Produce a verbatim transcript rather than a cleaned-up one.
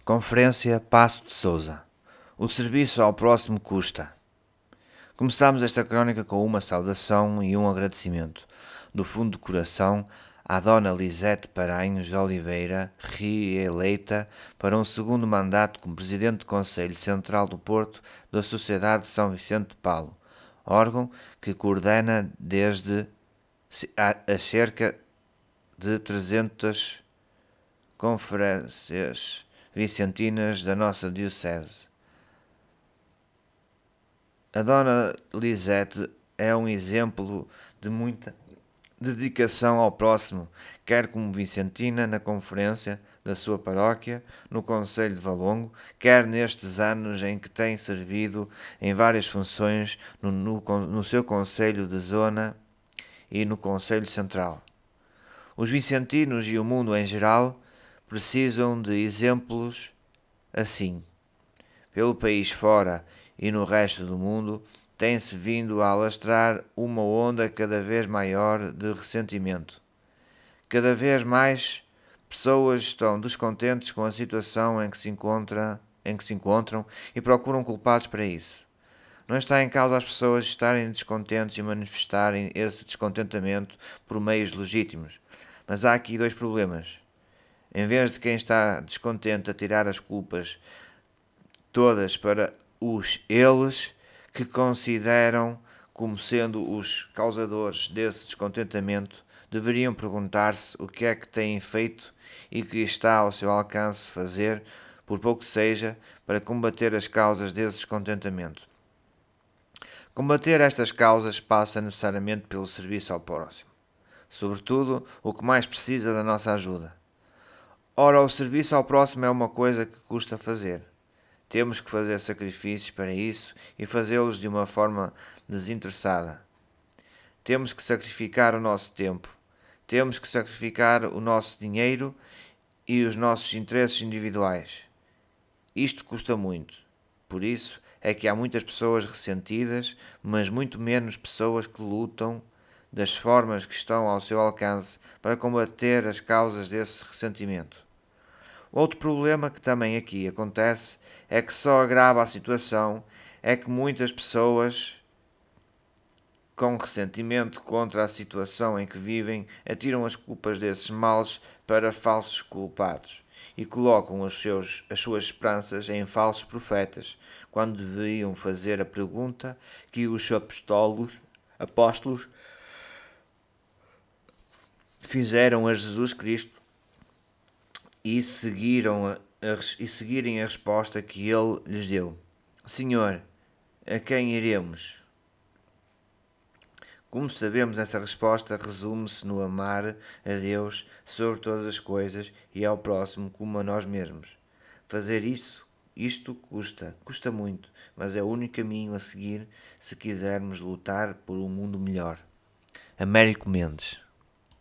Conferência Paço de Sousa. O serviço ao próximo custa. Começamos esta crónica com uma saudação e um agradecimento, do fundo do coração, à Dona Lisete Paranhos de Oliveira, reeleita para um segundo mandato como Presidente do Conselho Central do Porto da Sociedade de São Vicente de Paulo, órgão que coordena desde há cerca de trezentas conferências vicentinas da nossa Diocese. A Dona Lisete é um exemplo de muita dedicação ao próximo, quer como vicentina na conferência da sua paróquia, no Conselho de Valongo, quer nestes anos em que tem servido em várias funções no, no, no seu Conselho de Zona e no Conselho Central. Os vicentinos e o mundo em geral precisam de exemplos assim. Pelo país fora e no resto do mundo, tem-se vindo a alastrar uma onda cada vez maior de ressentimento. Cada vez mais pessoas estão descontentes com a situação em que se encontra, em que se encontram e procuram culpados para isso. Não está em causa as pessoas estarem descontentes e manifestarem esse descontentamento por meios legítimos. Mas há aqui dois problemas. Em vez de quem está descontente a tirar as culpas todas para os eles que consideram como sendo os causadores desse descontentamento, deveriam perguntar-se o que é que têm feito e que está ao seu alcance fazer, por pouco que seja, para combater as causas desse descontentamento. Combater estas causas passa necessariamente pelo serviço ao próximo, sobretudo o que mais precisa da nossa ajuda. Ora, o serviço ao próximo é uma coisa que custa fazer. Temos que fazer sacrifícios para isso e fazê-los de uma forma desinteressada. Temos que sacrificar o nosso tempo. Temos que sacrificar o nosso dinheiro e os nossos interesses individuais. Isto custa muito. Por isso é que há muitas pessoas ressentidas, mas muito menos pessoas que lutam das formas que estão ao seu alcance para combater as causas desse ressentimento. Outro problema que também aqui acontece é que só agrava a situação é que muitas pessoas com ressentimento contra a situação em que vivem atiram as culpas desses males para falsos culpados e colocam os seus, as suas esperanças em falsos profetas, quando deveriam fazer a pergunta que os apostolos, apóstolos fizeram a Jesus Cristo e, seguiram a, a, e seguirem a resposta que ele lhes deu. Senhor, a quem iremos? Como sabemos, essa resposta resume-se no amar a Deus sobre todas as coisas e ao próximo como a nós mesmos. Fazer isso, isto custa, custa muito, mas é o único caminho a seguir se quisermos lutar por um mundo melhor. Américo Mendes.